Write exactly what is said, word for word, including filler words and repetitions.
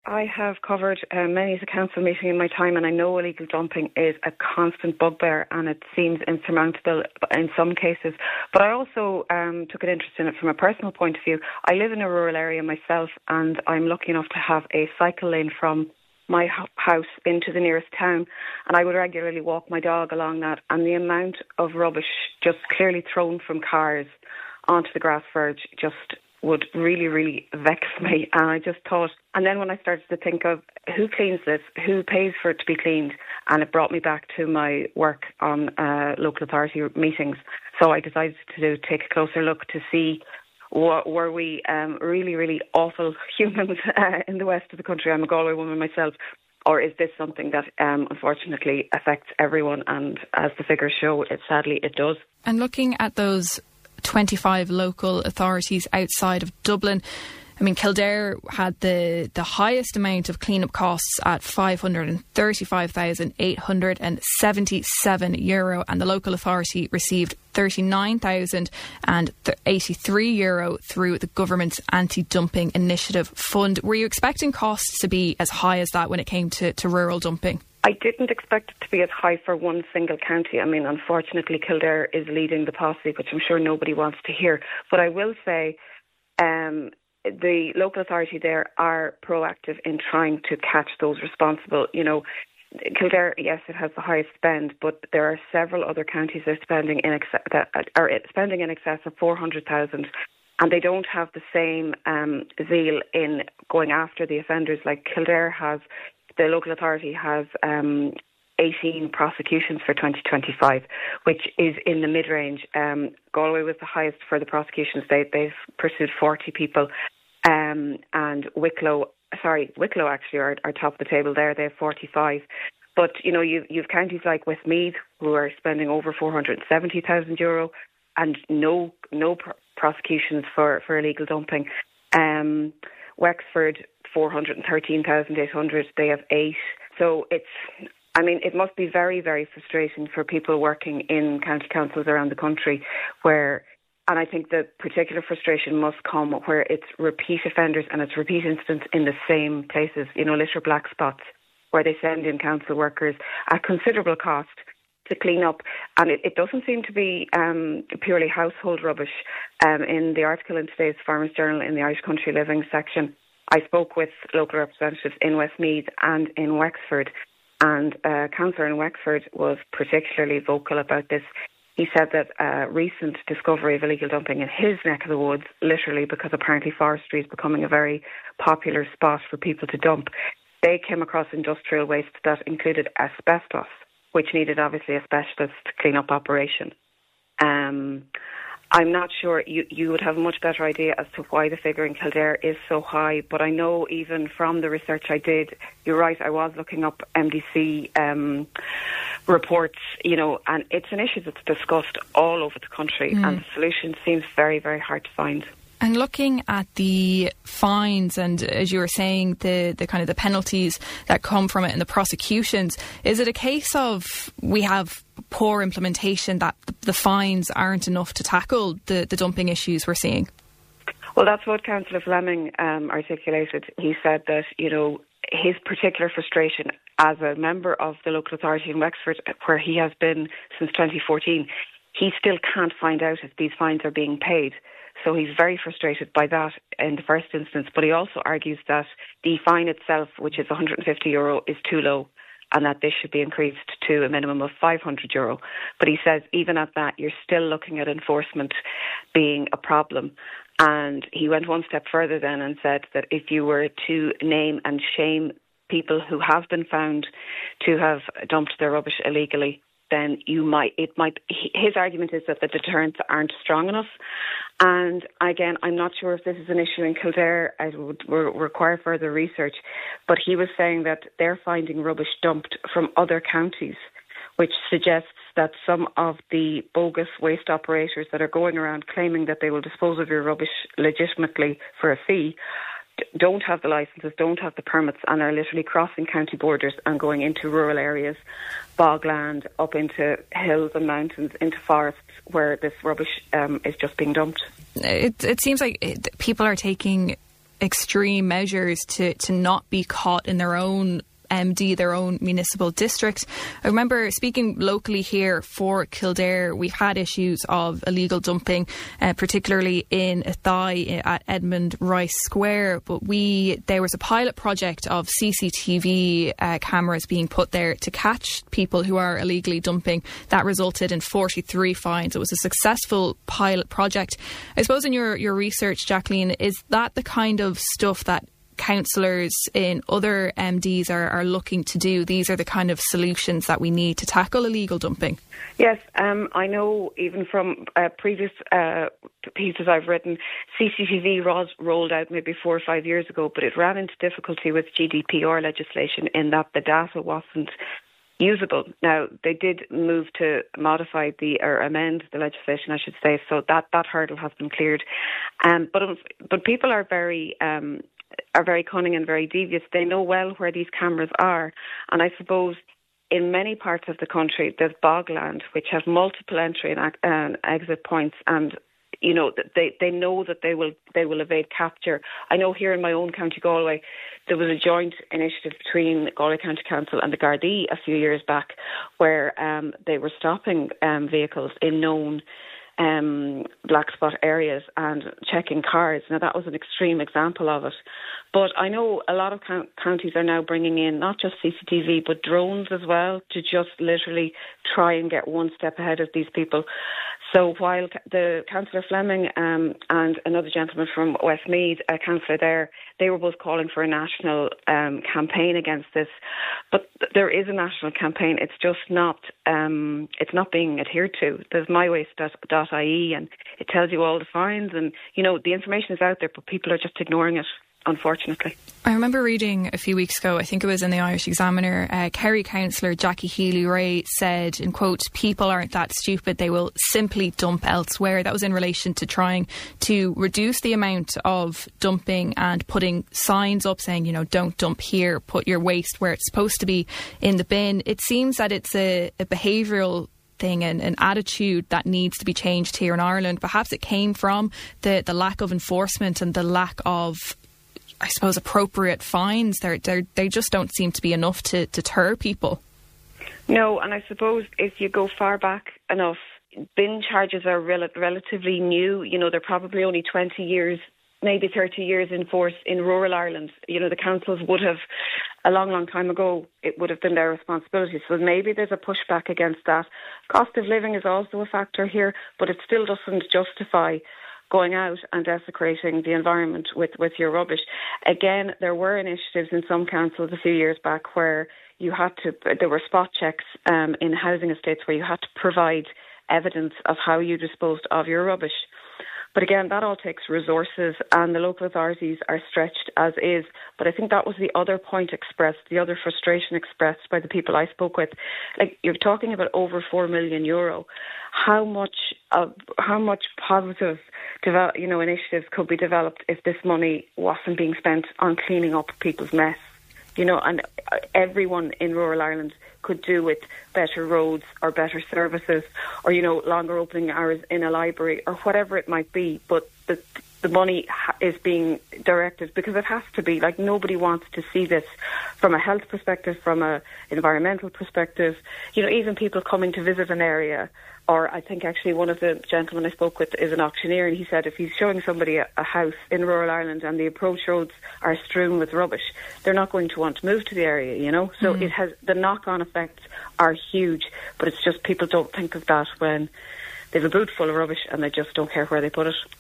I have covered uh, many as a council meeting in my time, and I know illegal dumping is a constant bugbear and it seems insurmountable in some cases. But I also um, took an interest in it from a personal point of view. I live in a rural area myself, and I'm lucky enough to have a cycle lane from my house into the nearest town, and I would regularly walk my dog along that, and the amount of rubbish just clearly thrown from cars onto the grass verge just would really, really vex me. And I just thought, and then when I started to think of who cleans this, who pays for it to be cleaned, and it brought me back to my work on uh, local authority meetings. So I decided to do, take a closer look to see were we um, really, really awful humans uh, in the west of the country. I'm a Galway woman myself. Or is this something that um, unfortunately affects everyone? And as the figures show, it sadly it does. And looking at those twenty-five local authorities outside of Dublin, I mean, Kildare had the, the highest amount of clean-up costs at five hundred thirty-five thousand eight hundred seventy-seven euro, and the local authority received thirty-nine thousand eighty-three euro through the government's anti-dumping initiative fund. Were you expecting costs to be as high as that when it came to, to rural dumping? I didn't expect it to be as high for one single county. I mean, unfortunately, Kildare is leading the posse, which I'm sure nobody wants to hear. But I will say um, the local authority there are proactive in trying to catch those responsible. You know, Kildare, yes, it has the highest spend, but there are several other counties that are spending in excess, that are spending in excess of four hundred thousand, and they don't have the same um, zeal in going after the offenders like Kildare has. The local authority has um, eighteen prosecutions for twenty twenty-five, which is in the mid-range. Um, Galway was the highest for the prosecutions. They, they've pursued forty people. Um, and Wicklow, sorry, Wicklow actually are, are top of the table there. They have forty-five. But, you know, you, you've counties like Westmeath who are spending over four hundred seventy thousand euro and no no pr- prosecutions for, for illegal dumping. Um, Wexford, four hundred thirteen thousand eight hundred. They have eight. So it's, I mean, it must be very, very frustrating for people working in county councils around the country where, and I think the particular frustration must come where it's repeat offenders and it's repeat incidents in the same places, you know, litter black spots, where they send in council workers at considerable cost to clean up. And it, it doesn't seem to be um, purely household rubbish. Um, in the article in today's Farmers Journal in the Irish Country Living section, I spoke with local representatives in Westmeath and in Wexford, and a councillor in Wexford was particularly vocal about this. He said that a recent discovery of illegal dumping in his neck of the woods, literally because apparently forestry is becoming a very popular spot for people to dump, they came across industrial waste that included asbestos, which needed obviously a specialist clean-up operation. Um, I'm not sure, you, you would have a much better idea as to why the figure in Kildare is so high, but I know even from the research I did, you're right, I was looking up M D C um, reports, you know, and it's an issue that's discussed all over the country, mm. and the solution seems very, very hard to find. And looking at the fines and, as you were saying, the, the kind of the penalties that come from it and the prosecutions, is it a case of we have poor implementation, that the fines aren't enough to tackle the, the dumping issues we're seeing? Well, that's what Councillor Fleming um, articulated. He said that, you know, his particular frustration as a member of the local authority in Wexford, where he has been since twenty fourteen, he still can't find out if these fines are being paid. So he's very frustrated by that in the first instance. But he also argues that the fine itself, which is one hundred fifty euro, is too low, and that this should be increased to a minimum of five hundred euro. But he says even at that, you're still looking at enforcement being a problem. And he went one step further then and said that if you were to name and shame people who have been found to have dumped their rubbish illegally, then you might, it might, his argument is that the deterrents aren't strong enough. And again, I'm not sure if this is an issue in Kildare. I would re- require further research. But he was saying that they're finding rubbish dumped from other counties, which suggests that some of the bogus waste operators that are going around claiming that they will dispose of your rubbish legitimately for a fee don't have the licences, don't have the permits, and are literally crossing county borders and going into rural areas, bogland, up into hills and mountains, into forests where this rubbish um, is just being dumped. It, it seems like it, people are taking extreme measures to, to not be caught in their own M D, their own municipal district. I remember speaking locally here for Kildare, we've had issues of illegal dumping, uh, particularly in Athy at Edmund Rice Square. But we there was a pilot project of C C T V uh, cameras being put there to catch people who are illegally dumping. That resulted in forty-three fines. It was a successful pilot project. I suppose in your, your research, Jacqueline, is that the kind of stuff that councillors in other M Ds are, are looking to do? These are the kind of solutions that we need to tackle illegal dumping. Yes, um, I know even from uh, previous uh, pieces I've written, C C T V was rolled out maybe four or five years ago, but it ran into difficulty with G D P R legislation in that the data wasn't usable. Now, they did move to modify the, or amend the legislation, I should say, so that, that hurdle has been cleared. Um, but, but people are very... Um, are very cunning and very devious. They know well where these cameras are. And I suppose in many parts of the country, there's bogland, which have multiple entry and uh, exit points, and you know they, they know that they will they will evade capture. I know here in my own county, Galway, there was a joint initiative between Galway County Council and the Gardaí a few years back, where um, they were stopping um, vehicles in known Um, black spot areas and checking cars. Now, that was an extreme example of it. But I know a lot of co- counties are now bringing in not just C C T V, but drones as well, to just literally try and get one step ahead of these people. So while the Councillor Fleming um, and another gentleman from Westmeath, a councillor there, they were both calling for a national um, campaign against this. But th- there is a national campaign. It's just not um, it's not being adhered to. There's my waste dot I E and it tells you all the fines, and you know the information is out there, but people are just ignoring it, unfortunately. I remember reading a few weeks ago, I think it was in the Irish Examiner, uh, Kerry councillor Jackie Healy-Rae said, in quote, "People aren't that stupid, they will simply dump elsewhere." That was in relation to trying to reduce the amount of dumping and putting signs up saying, you know, don't dump here, put your waste where it's supposed to be, in the bin. It seems that it's a, a behavioural thing and an attitude that needs to be changed here in Ireland. Perhaps it came from the, the lack of enforcement and the lack of, I suppose, appropriate fines. They're, they're, they just don't seem to be enough to deter people. No, and I suppose if you go far back enough, bin charges are rel- relatively new. You know, they're probably only twenty years, maybe thirty years in force in rural Ireland. You know, the councils would have, a long, long time ago, it would have been their responsibility. So maybe there's a pushback against that. Cost of living is also a factor here, but it still doesn't justify going out and desecrating the environment with, with your rubbish. Again, there were initiatives in some councils a few years back where you had to, there were spot checks um, in housing estates where you had to provide evidence of how you disposed of your rubbish. But again, that all takes resources, and the local authorities are stretched as is. But I think that was the other point expressed, the other frustration expressed by the people I spoke with. Like, you're talking about over four million euro. How much of how much positive, develop, you know, initiatives could be developed if this money wasn't being spent on cleaning up people's mess? You know, and everyone in rural Ireland could do with better roads or better services, or, you know, longer opening hours in a library or whatever it might be. But the the money is being directed because it has to be. Like, nobody wants to see this from a health perspective, from a environmental perspective. You know, even people coming to visit an area. Or I think actually one of the gentlemen I spoke with is an auctioneer, and he said if he's showing somebody a, a house in rural Ireland and the approach roads are strewn with rubbish, they're not going to want to move to the area, you know. So mm. it has, the knock-on effects are huge, but it's just people don't think of that when they have a boot full of rubbish and they just don't care where they put it.